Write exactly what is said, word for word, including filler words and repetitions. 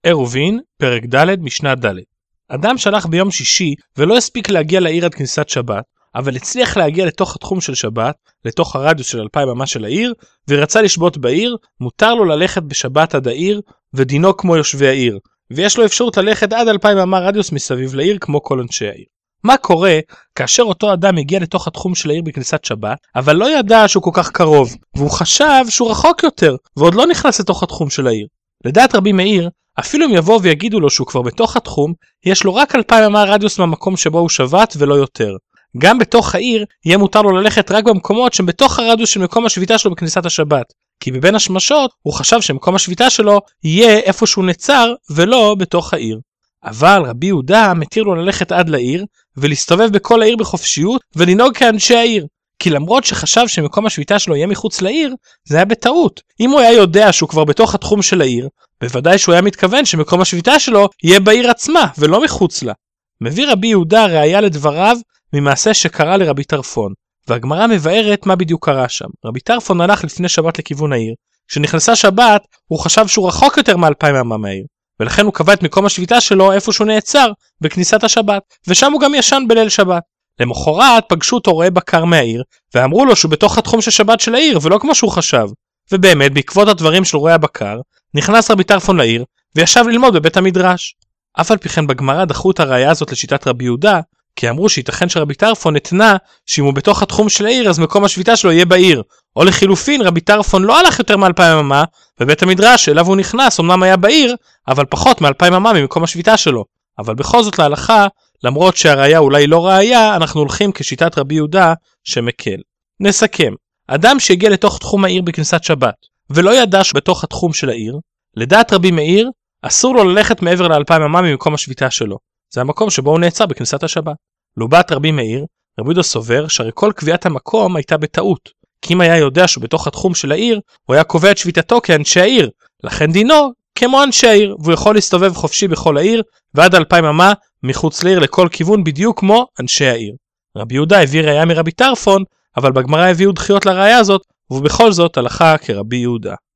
עירובין, פרק ד' משנה ד'. אדם שהלך ביום שישי ולא הספיק להגיע לעיר עד כניסת שבת, אבל הצליח להגיע לתוך התחום של שבת, לתוך הרדיוס של אלפיים אמה של העיר, ורצה לשבות בעיר, מותר לו ללכת בשבת עד העיר, ודינו כמו יושבי העיר, ויש לו אפשרות ללכת עד אלפיים אמה רדיוס מסביב לעיר כמו כל אנשי העיר. מה קורה כאשר אותו אדם הגיע לתוך התחום של העיר בכניסת שבת, אבל לא ידע שהוא כל כך קרוב, והוא חשב שהוא רחוק יותר, ועוד לא נכנס לתוך התחום של העיר? לדעת רבי מאיר, אפילו אם יבואו ויגידו לו שהוא כבר בתוך התחום, יש לו רק אלפיים אמה רדיוס מהמקום שבו הוא שבת ולא יותר. גם בתוך העיר יהיה מותר לו ללכת רק במקומות שהם בתוך הרדיוס של מקום השביתה שלו בכניסת השבת, כי בבין השמשות הוא חשב שמקום השביתה שלו יהיה איפה שהוא נצר ולא בתוך העיר. אבל רבי יהודה מתיר לו ללכת עד לעיר ולהסתובב בכל העיר בחופשיות ולנהוג כאנשי העיר, כי למרות שחשב שמקום השביתה שלו יהיה מחוץ לעיר, זה היה בטעות. אם הוא היה יודע שהוא כבר בתוך התחום של העיר, בוודאי שהוא היה מתכוון שמקום השביתה שלו יהיה בעיר עצמה ולא מחוץ לה. מביא רבי יהודה ראיה לדבריו ממעשה שקרה לרבי טרפון, והגמרא מבארת מה בדיוק קרה שם. רבי טרפון הלך לפני שבת לכיוון העיר. כשנכנסה שבת, הוא חשב שהוא רחוק יותר מאלפיים אמה מהעיר, ולכן הוא קבע את מקום השביתה שלו איפה שהוא נעצר בכניסת השבת, ושם הוא גם ישן בליל שבת. למחרת פגשו אותו רועה בקר מהעיר, ואמרו לו שהוא בתוך התחום של שבת של העיר, ולא כמו שהוא חשב. ובאמת, בעקבות הדברים של רועה הבקר, נכנס רבי טרפון לעיר, וישב ללמוד בבית המדרש. אף על פי כן בגמרא דחו את הראיה הזאת לשיטת רבי יהודה, כי אמרו שייתכן שרבי טרפון התנה שאם הוא בתוך התחום של העיר, אז מקום השביתה שלו יהיה בעיר. או לחילופין, רבי טרפון לא הלך יותר מאלפיים אמה, ובית המדרש אליו הוא נכנס, אמנם היה בעיר, אבל פחות מאלפיים אמה ממקום השביתה שלו. אבל בכל זאת להלכה, למרות שהראיה אולי לא ראיה, אנחנו הולכים כשיטת רבי יהודה שמקל. נסכם. אדם שהגיע לתוך תחום העיר בכניסת שבת, ולא ידע שבתוך התחום של העיר, לדעת רבי מאיר, אסור לו ללכת מעבר לאלפיים אמה ממקום השביתה שלו. זה המקום שבו הוא נעצר בכניסת השבת. לעומת רבי מאיר, רבי יהודה סובר שהרי כל קביעת המקום הייתה בטעות. כי אם היה יודע שהוא בתוך התחום של העיר, הוא היה קובע את שביתתו כאנשי העיר. לכן דינו כמו אנשי העיר, והוא יכול להסתובב חופשי בכל העיר, ועד אלפיים אמה מחוץ לעיר לכל כיוון בדיוק כמו אנשי העיר. רבי יהודה הביא ראיה מרבי טרפון, אבל בגמרא הביאו דחיות לראיה הזאת, ובכל זאת הלכה כרבי יהודה.